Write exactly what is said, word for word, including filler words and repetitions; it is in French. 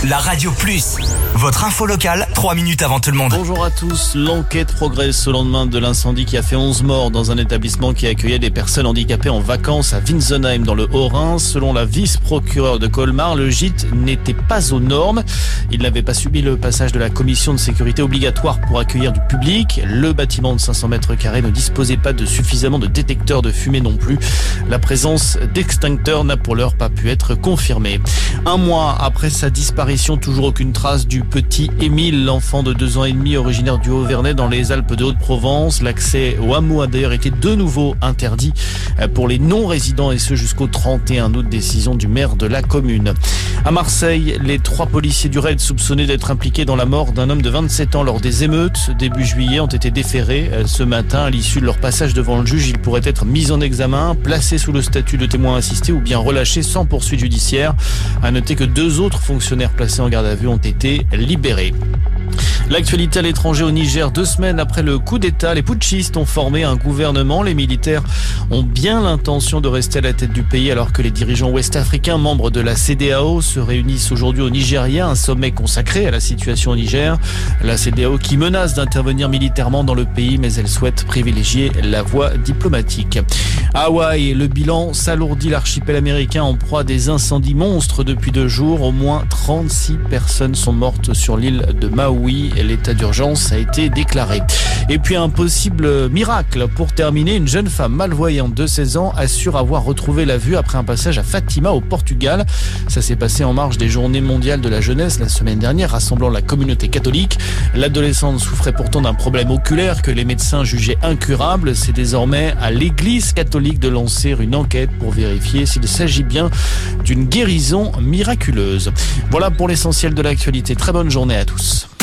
La Radio Plus, votre info locale, trois minutes avant tout le monde. Bonjour à tous, l'enquête progresse au lendemain de l'incendie qui a fait onze morts dans un établissement qui accueillait des personnes handicapées en vacances à Winsenheim dans le Haut-Rhin. Selon la vice-procureure de Colmar, le gîte n'était pas aux normes. Il n'avait pas subi le passage de la commission de sécurité obligatoire pour accueillir du public. Le bâtiment de cinq cents mètres carrés ne disposait pas de suffisamment de détecteurs de fumée non plus. La présence d'extincteurs n'a pour l'heure pas pu être confirmée. Un mois après sa disparition, toujours aucune trace du petit Émile, l'enfant de deux ans et demi originaire du Haut-Vernay dans les Alpes de Haute-Provence. L'accès au hameau a d'ailleurs été de nouveau interdit pour les non-résidents et ce jusqu'au trente et un août, décision du maire de la commune. À Marseille, les trois policiers du raid soupçonnés d'être impliqués dans la mort d'un homme de vingt-sept ans lors des émeutes début juillet ont été déférés ce matin. À l'issue de leur passage devant le juge, ils pourraient être mis en examen, placés sous le statut de témoin assisté ou bien relâchés sans poursuite judiciaire. À noter que deux autres fonctionnaires placés en garde à vue ont été libérés. L'actualité à l'étranger au Niger, deux semaines après le coup d'État, les putschistes ont formé un gouvernement. Les militaires ont bien l'intention de rester à la tête du pays alors que les dirigeants ouest-africains, membres de la C D A O, se réunissent aujourd'hui au Nigeria, un sommet consacré à la situation au Niger. La C D A O qui menace d'intervenir militairement dans le pays, mais elle souhaite privilégier la voie diplomatique. À Hawaï, le bilan s'alourdit. L'archipel américain en proie à des incendies monstres depuis deux jours. Au moins trente-six personnes sont mortes sur l'île de Maui. L'état d'urgence a été déclaré. Et puis un possible miracle pour terminer, une jeune femme malvoyante de seize ans assure avoir retrouvé la vue après un passage à Fatima au Portugal. Ça s'est passé en marge des Journées mondiales de la jeunesse la semaine dernière, rassemblant la communauté catholique. L'adolescente souffrait pourtant d'un problème oculaire que les médecins jugeaient incurable. C'est désormais à l'église catholique de lancer une enquête pour vérifier s'il s'agit bien d'une guérison miraculeuse. Voilà pour l'essentiel de l'actualité. Très bonne journée à tous.